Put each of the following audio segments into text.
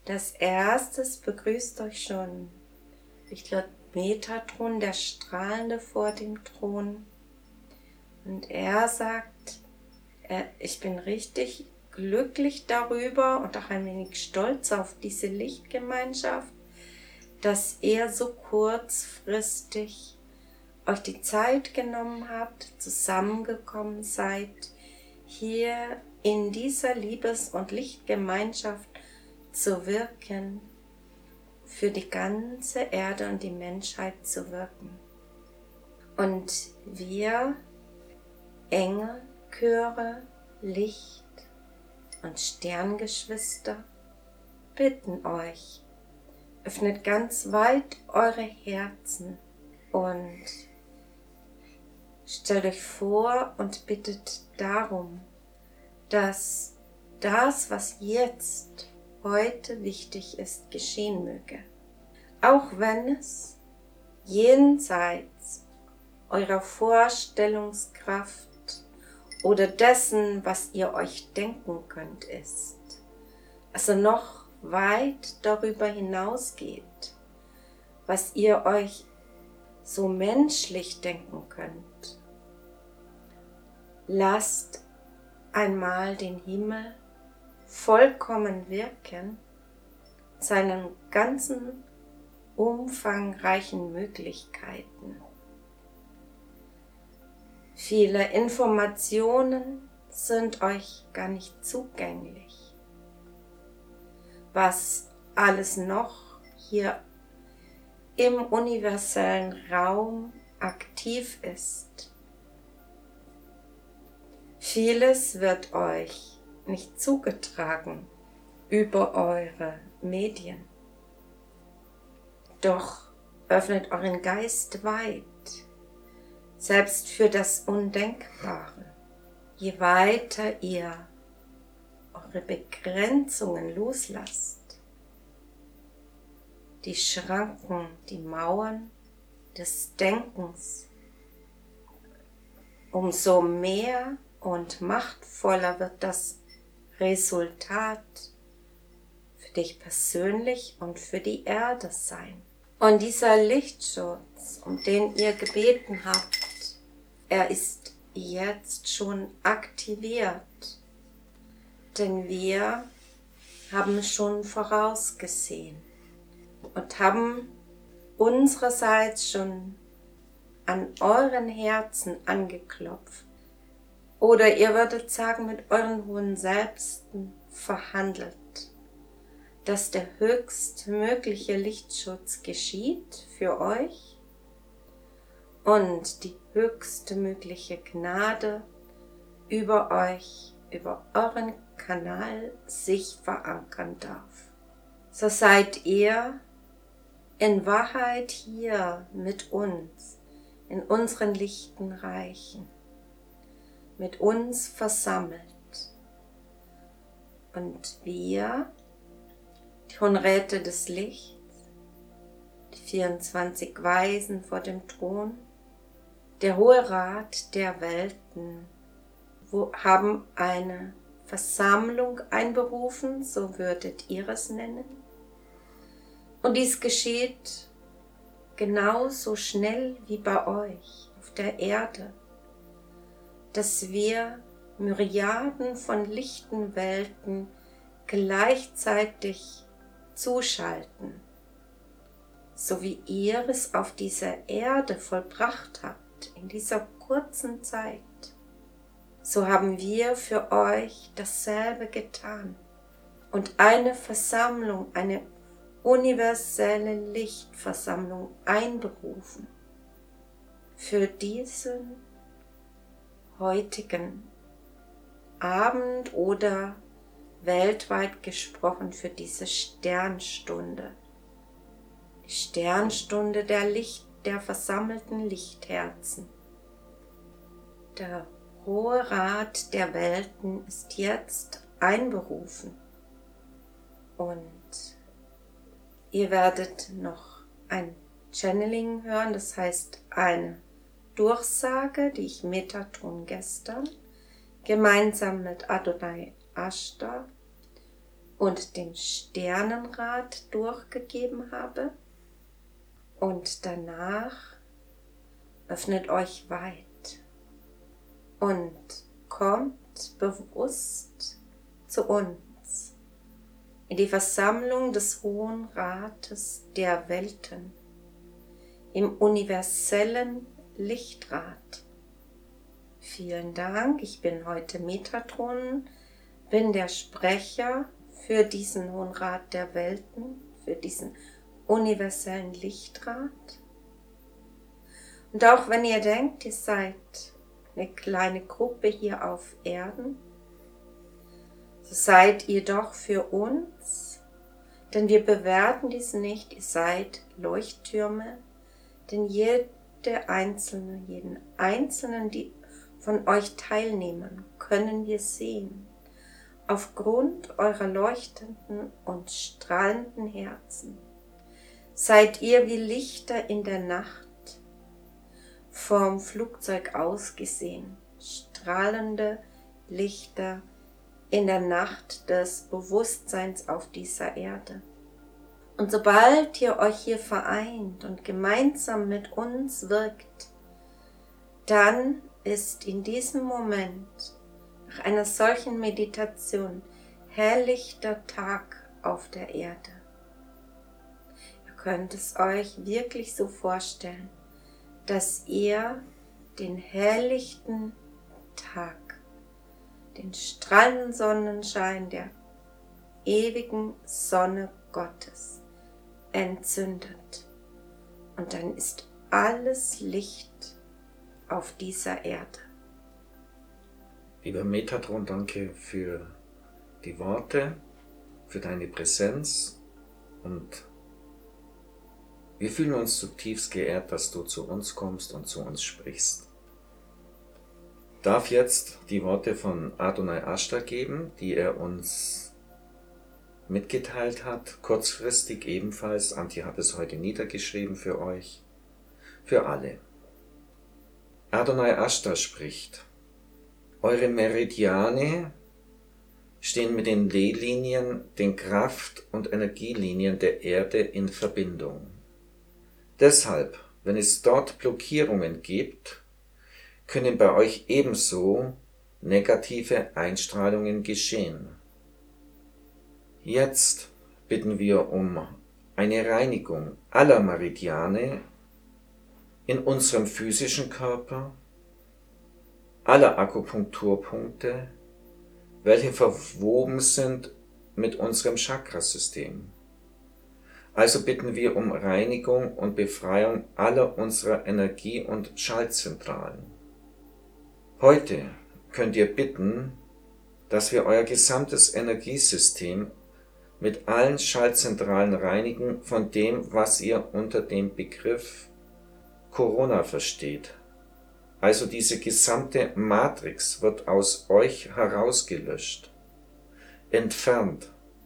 Als erstes begrüßt euch schon Richard Metatron, der Strahlende vor dem Thron. Und er sagt, ich bin richtig glücklich darüber und auch ein wenig stolz auf diese Lichtgemeinschaft, dass ihr so kurzfristig euch die Zeit genommen habt, zusammengekommen seid, hier in dieser Liebes- und Lichtgemeinschaft zu wirken, für die ganze Erde und die Menschheit zu wirken. Und wir, Engel, Chöre, Licht und Sterngeschwister, bitten euch, öffnet ganz weit eure Herzen und stellt euch vor und bittet darum, dass das, was jetzt, heute wichtig ist, geschehen möge. Auch wenn es jenseits eurer Vorstellungskraft oder dessen, was ihr euch denken könnt, ist. Also noch weit darüber hinausgeht, was ihr euch so menschlich denken könnt. Lasst einmal den Himmel vollkommen wirken, seinen ganzen umfangreichen Möglichkeiten. Viele Informationen sind euch gar nicht zugänglich. Was alles noch hier im universellen Raum aktiv ist. Vieles wird euch nicht zugetragen über eure Medien. Doch öffnet euren Geist weit, selbst für das Undenkbare. Je weiter ihr eure Begrenzungen loslasst, die Schranken, die Mauern des Denkens, umso mehr und machtvoller wird das Resultat für dich persönlich und für die Erde sein. Und dieser Lichtschutz, um den ihr gebeten habt, er ist jetzt schon aktiviert, denn wir haben schon vorausgesehen und haben unsererseits schon an euren Herzen angeklopft. Oder ihr würdet sagen, mit euren hohen Selbsten verhandelt, dass der höchstmögliche Lichtschutz geschieht für euch und die höchstmögliche Gnade über euch, über euren Kanal sich verankern darf. So seid ihr in Wahrheit hier mit uns, in unseren lichten Reichen, mit uns versammelt. Und wir, die hohen Räte des Lichts, die 24 Weisen vor dem Thron, der Hohe Rat der Welten, haben eine Versammlung einberufen, so würdet ihr es nennen. Und dies geschieht genauso schnell wie bei euch auf der Erde, dass wir Myriaden von lichten Welten gleichzeitig zuschalten, so wie ihr es auf dieser Erde vollbracht habt, in dieser kurzen Zeit. So haben wir für euch dasselbe getan und eine Versammlung, eine universelle Lichtversammlung einberufen für diesen heutigen Abend oder weltweit gesprochen für diese Sternstunde. Die Sternstunde der versammelten Lichtherzen. Der Hohe Rat der Welten ist jetzt einberufen und ihr werdet noch ein Channeling hören, das heißt eine Durchsage, die ich Metatron gestern gemeinsam mit Adonai Ashtar und den Sternenrat durchgegeben habe. Und danach öffnet euch weit und kommt bewusst zu uns in die Versammlung des Hohen Rates der Welten, im universellen Lichtrat. Vielen Dank, ich bin heute Metatron, bin der Sprecher für diesen Hohen Rat der Welten, für diesen universellen Lichtrat. Und auch wenn ihr denkt, ihr seid eine kleine Gruppe hier auf Erden, so seid ihr doch für uns, denn wir bewerten dies nicht, ihr seid Leuchttürme, denn jeden Einzelnen, die von euch teilnehmen, können wir sehen, aufgrund eurer leuchtenden und strahlenden Herzen. Seid ihr wie Lichter in der Nacht, vom Flugzeug aus gesehen, strahlende Lichter in der Nacht des Bewusstseins auf dieser Erde. Und sobald ihr euch hier vereint und gemeinsam mit uns wirkt, dann ist in diesem Moment, nach einer solchen Meditation, helllichter Tag auf der Erde. Ihr könnt es euch wirklich so vorstellen, dass ihr den helllichten Tag, den strahlenden Sonnenschein der ewigen Sonne Gottes entzündet. Und dann ist alles Licht auf dieser Erde. Lieber Metatron, danke für die Worte, für deine Präsenz, und wir fühlen uns zutiefst geehrt, dass du zu uns kommst und zu uns sprichst. Ich darf jetzt die Worte von Adonai Ashtar geben, die er uns mitgeteilt hat, kurzfristig ebenfalls. Antje hat es heute niedergeschrieben für euch, für alle. Adonai Ashtar spricht: Eure Meridiane stehen mit den Lehlinien, den Kraft- und Energielinien der Erde in Verbindung. Deshalb, wenn es dort Blockierungen gibt, können bei euch ebenso negative Einstrahlungen geschehen. Jetzt bitten wir um eine Reinigung aller Meridiane in unserem physischen Körper, aller Akupunkturpunkte, welche verwoben sind mit unserem Chakrasystem. Also bitten wir um Reinigung und Befreiung aller unserer Energie- und Schaltzentralen. Heute könnt ihr bitten, dass wir euer gesamtes Energiesystem mit allen Schaltzentralen reinigen von dem, was ihr unter dem Begriff Corona versteht. Also diese gesamte Matrix wird aus euch herausgelöscht, entfernt.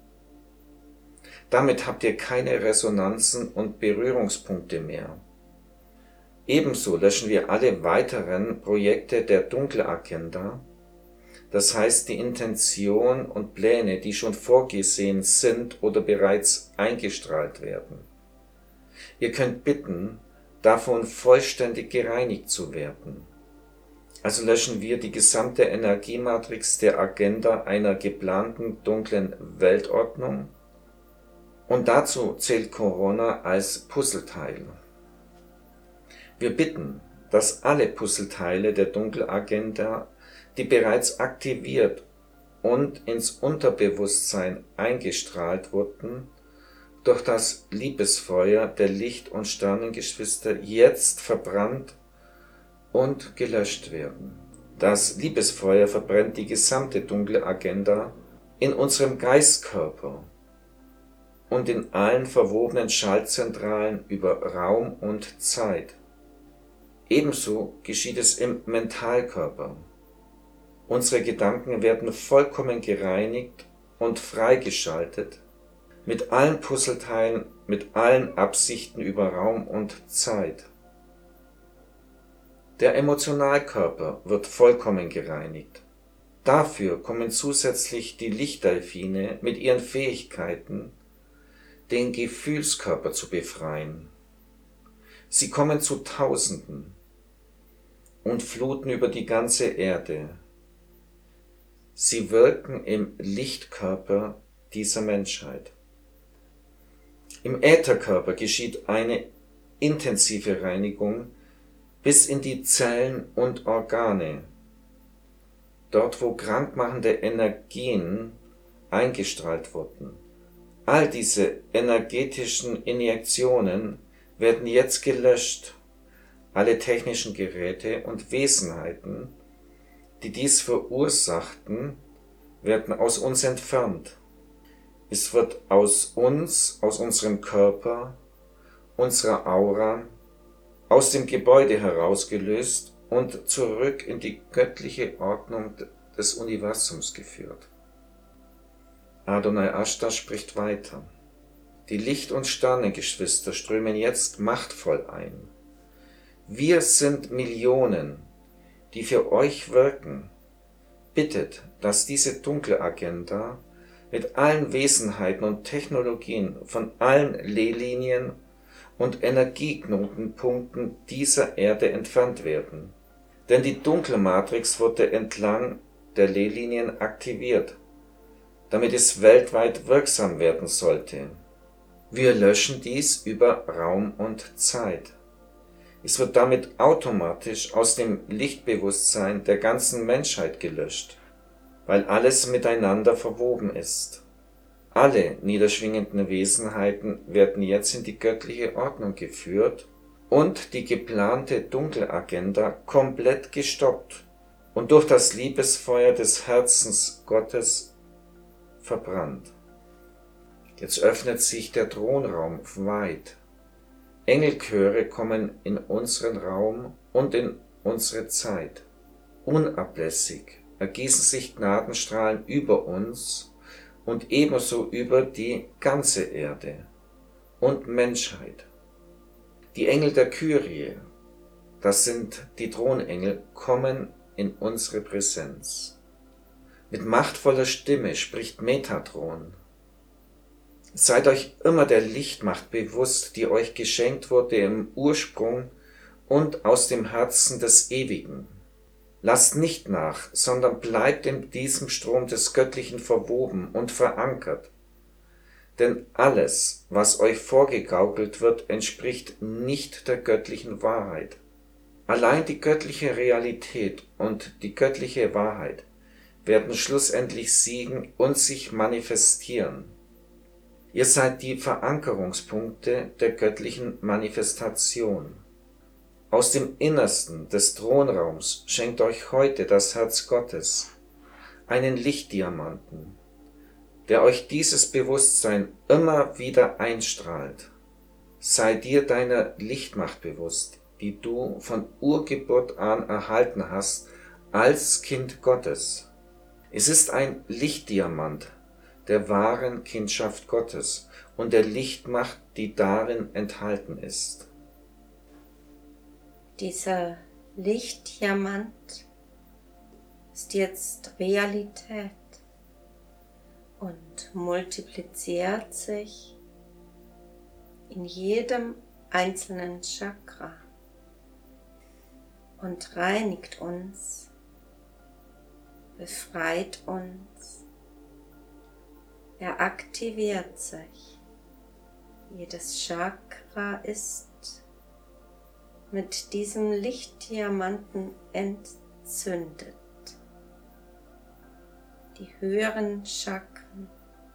Damit habt ihr keine Resonanzen und Berührungspunkte mehr. Ebenso löschen wir alle weiteren Projekte der Dunkelagenda, das heißt die Intention und Pläne, die schon vorgesehen sind oder bereits eingestrahlt werden. Ihr könnt bitten, davon vollständig gereinigt zu werden. Also löschen wir die gesamte Energiematrix der Agenda einer geplanten dunklen Weltordnung, und dazu zählt Corona als Puzzleteil. Wir bitten, dass alle Puzzleteile der Dunkelagenda, die bereits aktiviert und ins Unterbewusstsein eingestrahlt wurden, durch das Liebesfeuer der Licht- und Sternengeschwister jetzt verbrannt und gelöscht werden. Das Liebesfeuer verbrennt die gesamte dunkle Agenda in unserem Geistkörper und in allen verwobenen Schaltzentralen über Raum und Zeit. Ebenso geschieht es im Mentalkörper. Unsere Gedanken werden vollkommen gereinigt und freigeschaltet, mit allen Puzzleteilen, mit allen Absichten über Raum und Zeit. Der Emotionalkörper wird vollkommen gereinigt. Dafür kommen zusätzlich die Lichtdelfine mit ihren Fähigkeiten, den Gefühlskörper zu befreien. Sie kommen zu Tausenden und fluten über die ganze Erde. Sie wirken im Lichtkörper dieser Menschheit. Im Ätherkörper geschieht eine intensive Reinigung bis in die Zellen und Organe. Dort, wo krankmachende Energien eingestrahlt wurden. All diese energetischen Injektionen werden jetzt gelöscht. Alle technischen Geräte und Wesenheiten, die dies verursachten, werden aus uns entfernt. Es wird aus uns, aus unserem Körper, unserer Aura, aus dem Gebäude herausgelöst und zurück in die göttliche Ordnung des Universums geführt. Adonai Ashtar spricht weiter. Die Licht- und Sternengeschwister strömen jetzt machtvoll ein. Wir sind Millionen, die für euch wirken. Bittet, dass diese dunkle Agenda mit allen Wesenheiten und Technologien von allen Lehlinien und Energieknotenpunkten dieser Erde entfernt werden. Denn die dunkle Matrix wurde entlang der Lehlinien aktiviert, damit es weltweit wirksam werden sollte. Wir löschen dies über Raum und Zeit. Es wird damit automatisch aus dem Lichtbewusstsein der ganzen Menschheit gelöscht, weil alles miteinander verwoben ist. Alle niederschwingenden Wesenheiten werden jetzt in die göttliche Ordnung geführt und die geplante dunkle Agenda komplett gestoppt und durch das Liebesfeuer des Herzens Gottes verbrannt. Jetzt öffnet sich der Thronraum weit. Engelchöre kommen in unseren Raum und in unsere Zeit. Unablässig ergießen sich Gnadenstrahlen über uns und ebenso über die ganze Erde und Menschheit. Die Engel der Kyrie, das sind die Thronengel, kommen in unsere Präsenz. Mit machtvoller Stimme spricht Metatron. Seid euch immer der Lichtmacht bewusst, die euch geschenkt wurde im Ursprung und aus dem Herzen des Ewigen. Lasst nicht nach, sondern bleibt in diesem Strom des Göttlichen verwoben und verankert. Denn alles, was euch vorgegaukelt wird, entspricht nicht der göttlichen Wahrheit. Allein die göttliche Realität und die göttliche Wahrheit werden schlussendlich siegen und sich manifestieren. Ihr seid die Verankerungspunkte der göttlichen Manifestation. Aus dem Innersten des Thronraums schenkt euch heute das Herz Gottes, einen Lichtdiamanten, der euch dieses Bewusstsein immer wieder einstrahlt. Sei dir deiner Lichtmacht bewusst, die du von Urgeburt an erhalten hast als Kind Gottes. Es ist ein Lichtdiamant der wahren Kindschaft Gottes und der Lichtmacht, die darin enthalten ist. Dieser Lichtdiamant ist jetzt Realität und multipliziert sich in jedem einzelnen Chakra und reinigt uns, befreit uns. Er aktiviert sich. Jedes Chakra ist mit diesem Lichtdiamanten entzündet. Die höheren Chakren,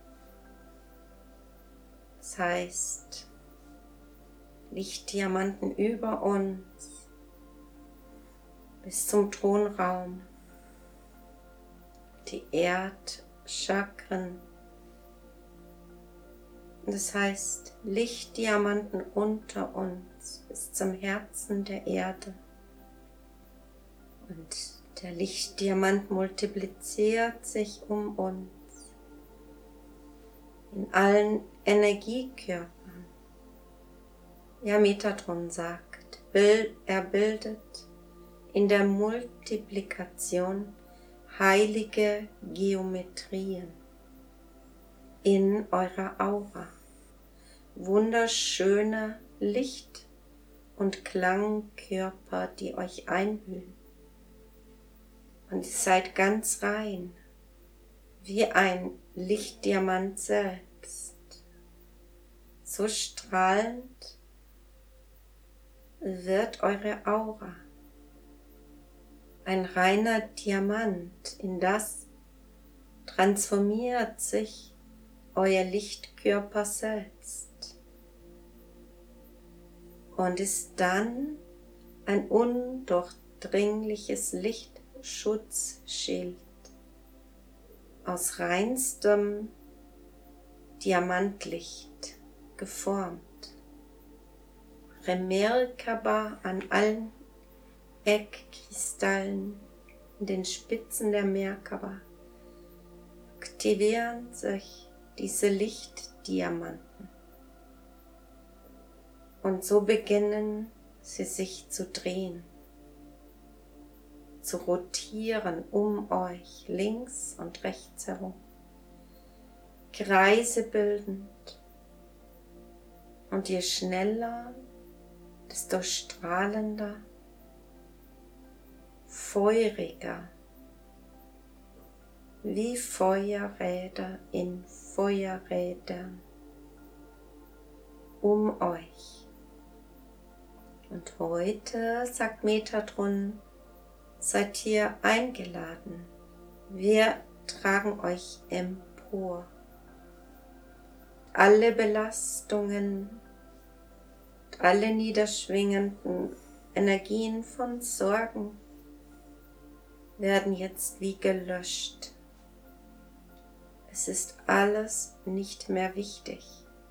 das heißt Lichtdiamanten über uns bis zum Thronraum, die Erdchakren, das heißt Lichtdiamanten unter uns bis zum Herzen der Erde. Und der Lichtdiamant multipliziert sich um uns in allen Energiekörpern. Ja, Metatron sagt, er bildet in der Multiplikation heilige Geometrien in eurer Aura. Wunderschöne Licht- und Klangkörper, die euch einhüllen. Und ihr seid ganz rein, wie ein Lichtdiamant selbst. So strahlend wird eure Aura. Ein reiner Diamant, in das transformiert sich euer Lichtkörper selbst und ist dann ein undurchdringliches Lichtschutzschild aus reinstem Diamantlicht geformt, remarkabel an allen Eckkristallen in den Spitzen der Merkaba aktivieren sich diese Lichtdiamanten und so beginnen sie sich zu drehen, zu rotieren um euch links und rechts herum, Kreise bildend, und je schneller, desto strahlender, feuriger, wie Feuerräder in Feuerrädern um euch. Und heute, sagt Metatron, seid ihr eingeladen. Wir tragen euch empor. Alle Belastungen, alle niederschwingenden Energien von Sorgen werden jetzt wie gelöscht. Es ist alles nicht mehr wichtig.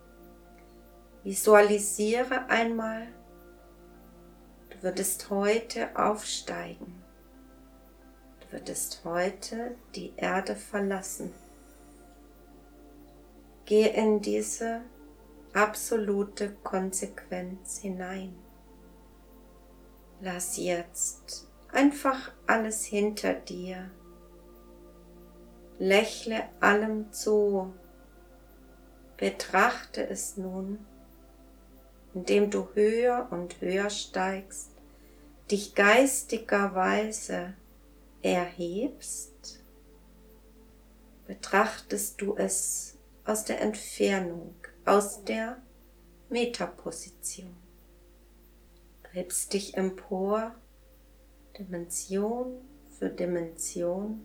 Visualisiere einmal, du würdest heute aufsteigen. Du würdest heute die Erde verlassen. Geh in diese absolute Konsequenz hinein. Lass jetzt einfach alles hinter dir. Lächle allem zu. Betrachte es nun, indem du höher und höher steigst, dich geistigerweise erhebst. Betrachtest du es aus der Entfernung, aus der Metaposition. Hebst dich empor, Dimension für Dimension,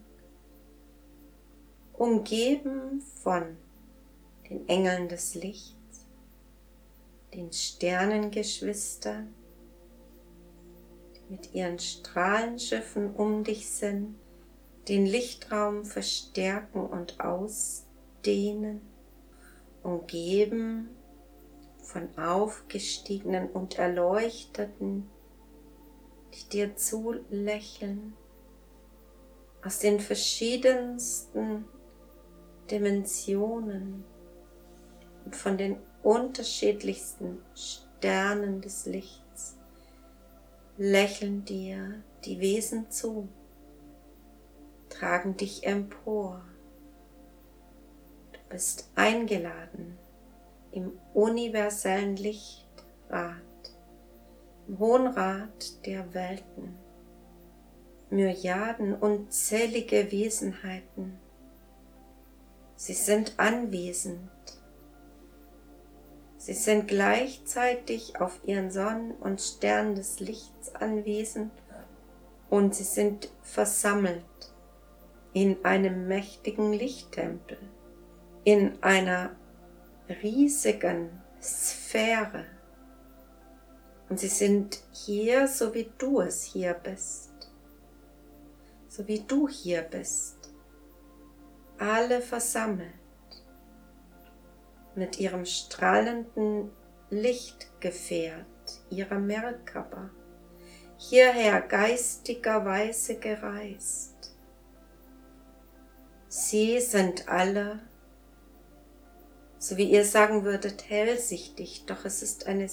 umgeben von den Engeln des Lichts, den Sternengeschwistern, die mit ihren Strahlenschiffen um dich sind, den Lichtraum verstärken und ausdehnen, umgeben von Aufgestiegenen und Erleuchteten, die dir zulächeln, aus den verschiedensten Dimensionen und von den unterschiedlichsten Sternen des Lichts lächeln dir die Wesen zu, tragen dich empor. Du bist eingeladen im universellen Lichtrat, im Hohen Rat der Welten. Myriaden unzählige Wesenheiten. Sie sind anwesend. Sie sind gleichzeitig auf ihren Sonnen und Sternen des Lichts anwesend und sie sind versammelt in einem mächtigen Lichttempel, in einer riesigen Sphäre. Und sie sind hier, so wie du es hier bist. So wie du hier bist, alle versammelt, mit ihrem strahlenden Lichtgefährt, ihrer Merkaba, hierher geistigerweise gereist. Sie sind alle, so wie ihr sagen würdet, hellsichtig, doch es ist eine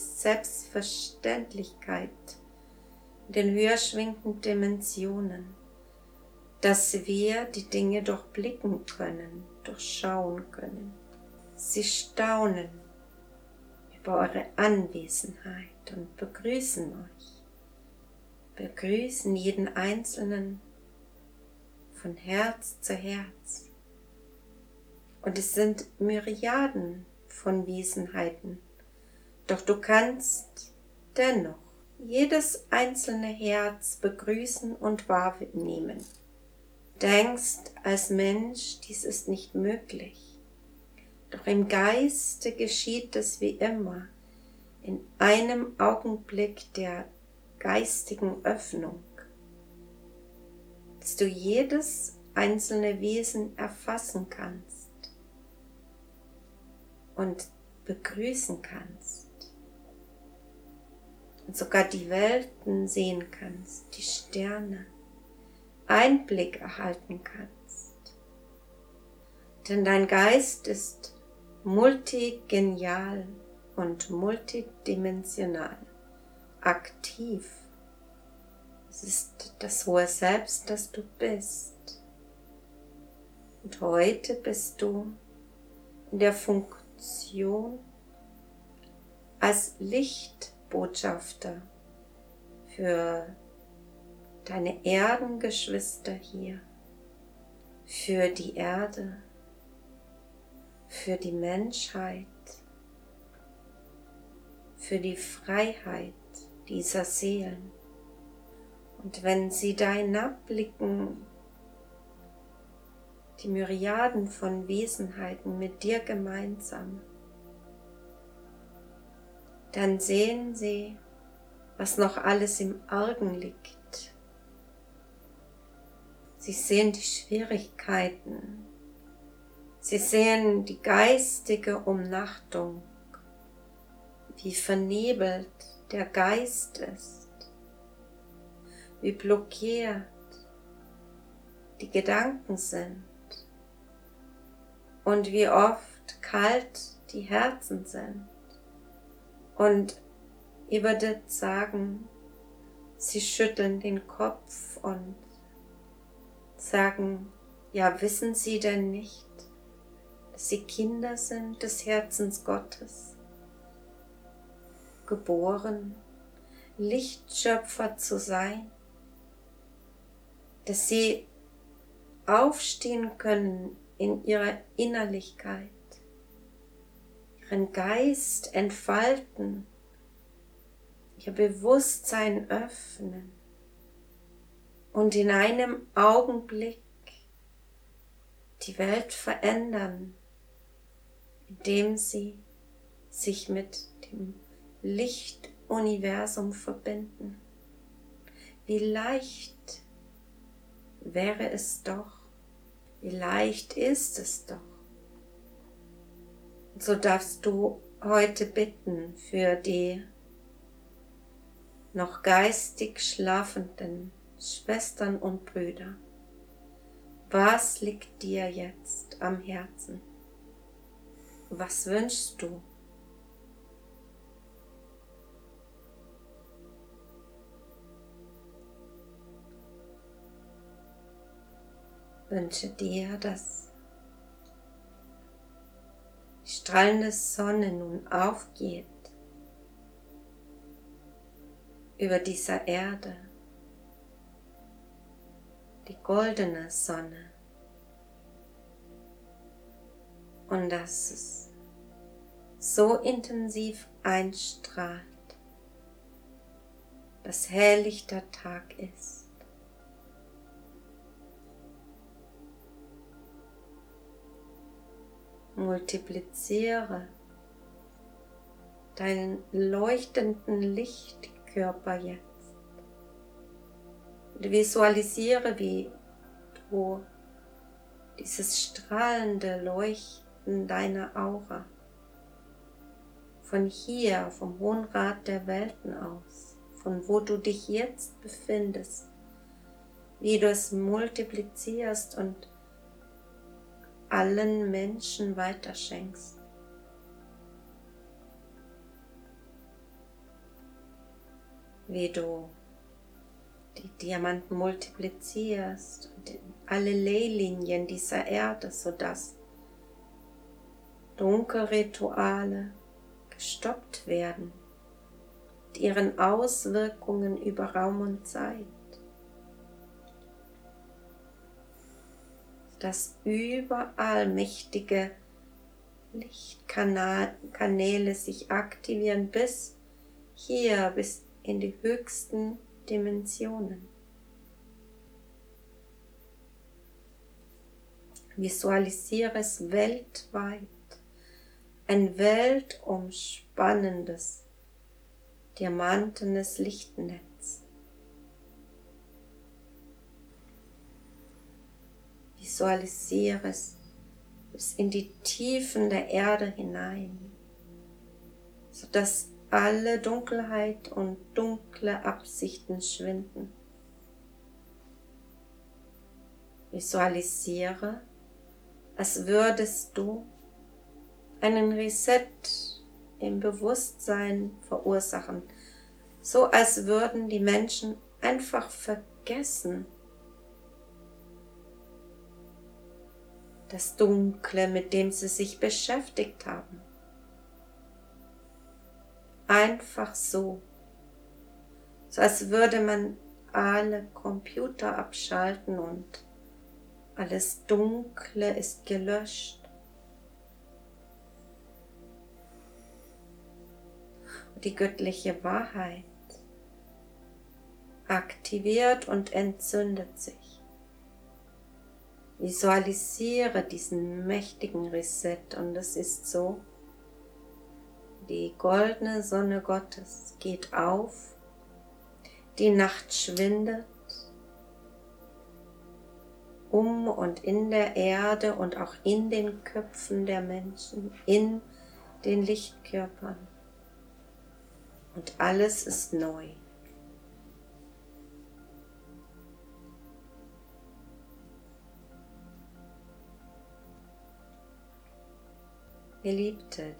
Selbstverständlichkeit in den höher schwingenden Dimensionen, dass wir die Dinge durchblicken können, durchschauen können. Sie staunen über eure Anwesenheit und begrüßen euch, begrüßen jeden Einzelnen von Herz zu Herz. Und es sind Myriaden von Wesenheiten, doch du kannst dennoch jedes einzelne Herz begrüßen und wahrnehmen. Denkst als Mensch, dies ist nicht möglich, doch im Geiste geschieht es wie immer, in einem Augenblick der geistigen Öffnung, dass du jedes einzelne Wesen erfassen kannst und begrüßen kannst und sogar die Welten sehen kannst, die Sterne, Einblick erhalten kannst. Denn dein Geist ist multigenial und multidimensional, aktiv. Es ist das hohe Selbst, das du bist. Und heute bist du in der Funktion als Lichtbotschafter für deine Erdengeschwister hier, für die Erde, für die Menschheit, für die Freiheit dieser Seelen. Und wenn sie da hinabblicken, die Myriaden von Wesenheiten mit dir gemeinsam, dann sehen sie, was noch alles im Argen liegt. Sie sehen die Schwierigkeiten, sie sehen die geistige Umnachtung, wie vernebelt der Geist ist, wie blockiert die Gedanken sind und wie oft kalt die Herzen sind. Und ihr würdet sagen, sie schütteln den Kopf und sagen, ja, wissen Sie denn nicht, dass Sie Kinder sind des Herzens Gottes, geboren, Lichtschöpfer zu sein, dass Sie aufstehen können in ihrer Innerlichkeit, ihren Geist entfalten, ihr Bewusstsein öffnen und in einem Augenblick die Welt verändern, indem sie sich mit dem Lichtuniversum verbinden. Wie leicht wäre es doch, wie leicht ist es doch. Und so darfst du heute bitten für die noch geistig schlafenden Schwestern und Brüder. Was liegt dir jetzt am Herzen? Was wünschst du? Wünsche dir, dass die strahlende Sonne nun aufgeht über dieser Erde, die goldene Sonne, und dass es so intensiv einstrahlt, dass helllichter Tag ist. Multipliziere deinen leuchtenden Lichtkörper jetzt und visualisiere, wie du dieses strahlende Leuchten deiner Aura von hier, vom Hohen Rat der Welten aus, von wo du dich jetzt befindest, wie du es multiplizierst und allen Menschen weiterschenkst. Wie du die Diamanten multiplizierst und in alle Leylinien dieser Erde, sodass Dunkelrituale gestoppt werden mit ihren Auswirkungen über Raum und Zeit, dass überall mächtige Lichtkanäle sich aktivieren bis in die höchsten Dimensionen. Visualisiere es weltweit, ein weltumspannendes, diamantenes Lichtnetz. Visualisiere es bis in die Tiefen der Erde hinein, sodass alle Dunkelheit und dunkle Absichten schwinden. Visualisiere, als würdest du einen Reset im Bewusstsein verursachen, so als würden die Menschen einfach vergessen, das Dunkle, mit dem sie sich beschäftigt haben. Einfach so als würde man alle Computer abschalten und alles Dunkle ist gelöscht. Und die göttliche Wahrheit aktiviert und entzündet sich. Visualisiere diesen mächtigen Reset und es ist so, die goldene Sonne Gottes geht auf, die Nacht schwindet, um und in der Erde und auch in den Köpfen der Menschen, in den Lichtkörpern. Und alles ist neu. Geliebte,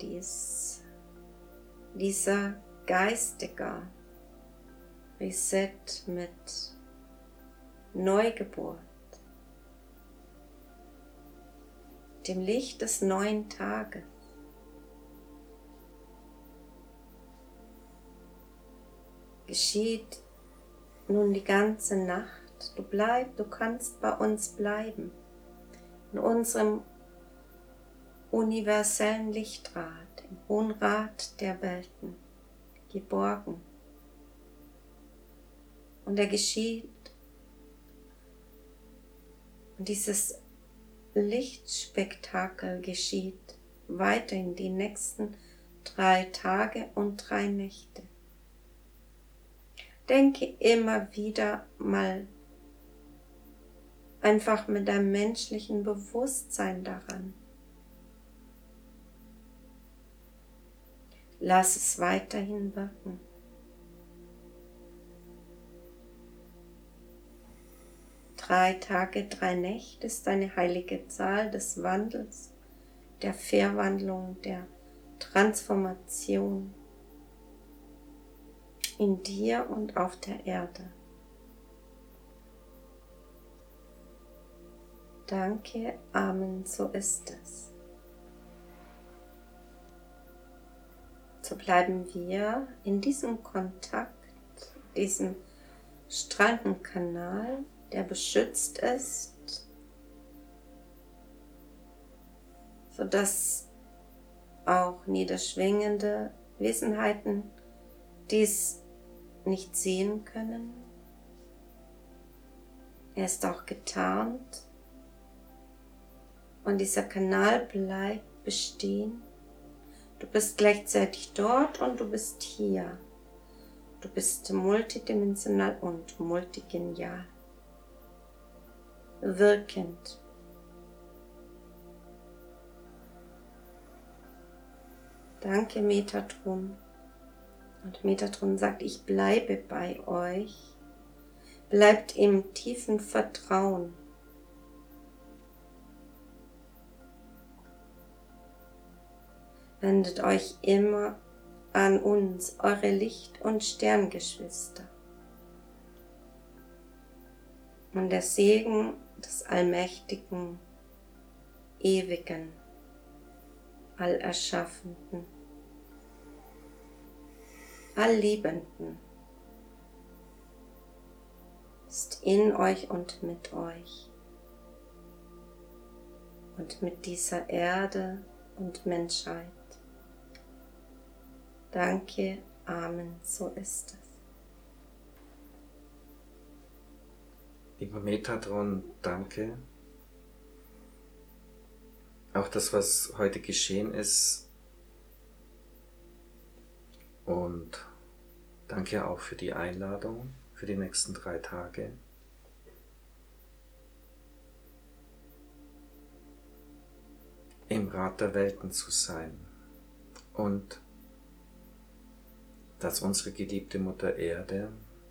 dieser geistige Reset mit Neugeburt, dem Licht des neuen Tages, geschieht nun die ganze Nacht. Du kannst bei uns bleiben, in unserem universellen Lichtrat, im Hohen Rat der Welten, geborgen. Und er geschieht. Und dieses Lichtspektakel geschieht weiterhin die nächsten 3 Tage und 3 Nächte. Denke immer wieder mal einfach mit deinem menschlichen Bewusstsein daran. Lass es weiterhin wirken. Drei Tage, 3 Nächte ist eine heilige Zahl des Wandels, der Verwandlung, der Transformation in dir und auf der Erde. Danke, Amen, so ist es. So bleiben wir in diesem Kontakt, diesem strahlenden Kanal, der beschützt ist, sodass auch niederschwingende Wesenheiten dies nicht sehen können. Er ist auch getarnt und dieser Kanal bleibt bestehen. Du bist gleichzeitig dort und du bist hier. Du bist multidimensional und multigenial. Wirkend. Danke, Metatron. Und Metatron sagt, ich bleibe bei euch. Bleibt im tiefen Vertrauen. Wendet euch immer an uns, eure Licht- und Sterngeschwister. Und der Segen des allmächtigen, ewigen, allerschaffenden, allliebenden ist in euch und mit euch und mit dieser Erde und Menschheit. Danke, Amen, so ist es. Lieber Metatron, danke. Auch das, was heute geschehen ist. Und danke auch für die Einladung für die nächsten 3 Tage. Im Rat der Welten zu sein. Und dass unsere geliebte Mutter Erde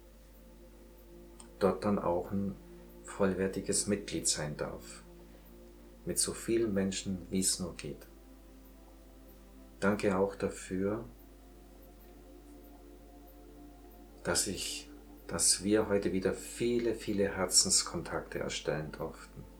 dort dann auch ein vollwertiges Mitglied sein darf. Mit so vielen Menschen, wie es nur geht. Danke auch dafür, dass wir heute wieder viele, viele Herzenskontakte erstellen durften.